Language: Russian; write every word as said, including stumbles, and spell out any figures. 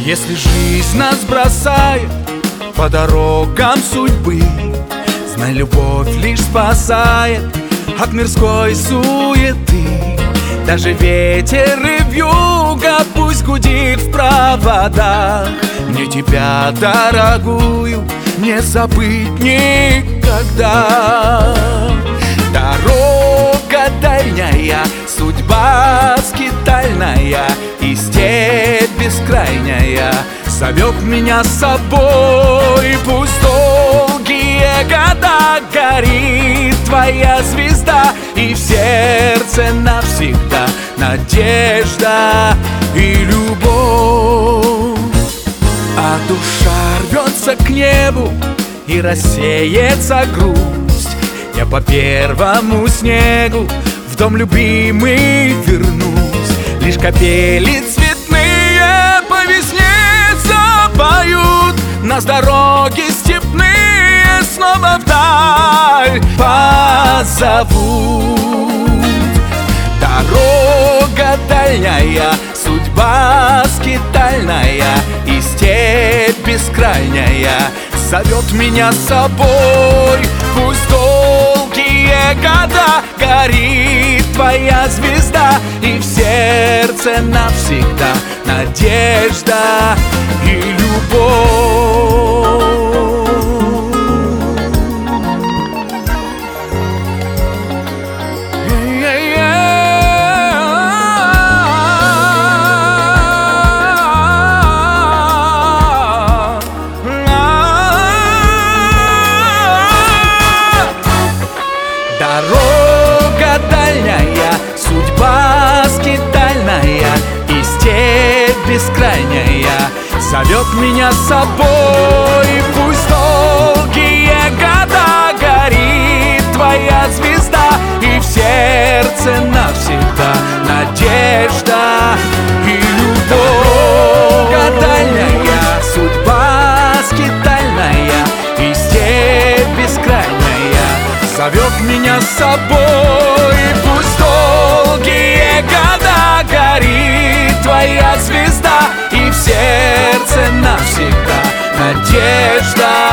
Если жизнь нас бросает по дорогам судьбы, знай, любовь лишь спасает от мирской суеты. Даже ветер и вьюга пусть гудит в проводах, мне тебя, дорогую, не забыть никогда. Дорога дальняя, судьба скитальная, и степь бескрайняя зовет меня с собой. Пусть долгие года горит твоя звезда, и в сердце навсегда надежда и любовь. А душа рвется к небу, и рассеется грусть. Я по первому снегу в дом любимый вернусь. Лишь капели цветные по весне запоют, нас дороги степные снова вдаль позовут. Дорога дальняя, судьба скитальная, и степь бескрайняя зовет меня с собой. Пусть долгие года горит твоя звезда, и в сердце навсегда надежда и любовь. Дорога дальняя, судьба скитальная, и степь бескрайняя зовет меня с собой. Пусть долгие года горит твоя звезда, и в сердце навсегда надежда и любовь. Дорога дальняя, судьба скитальная, и степь бескрайняя зовет меня с собой. Пусть долгие года горит твоя звезда, и в сердце навсегда надежда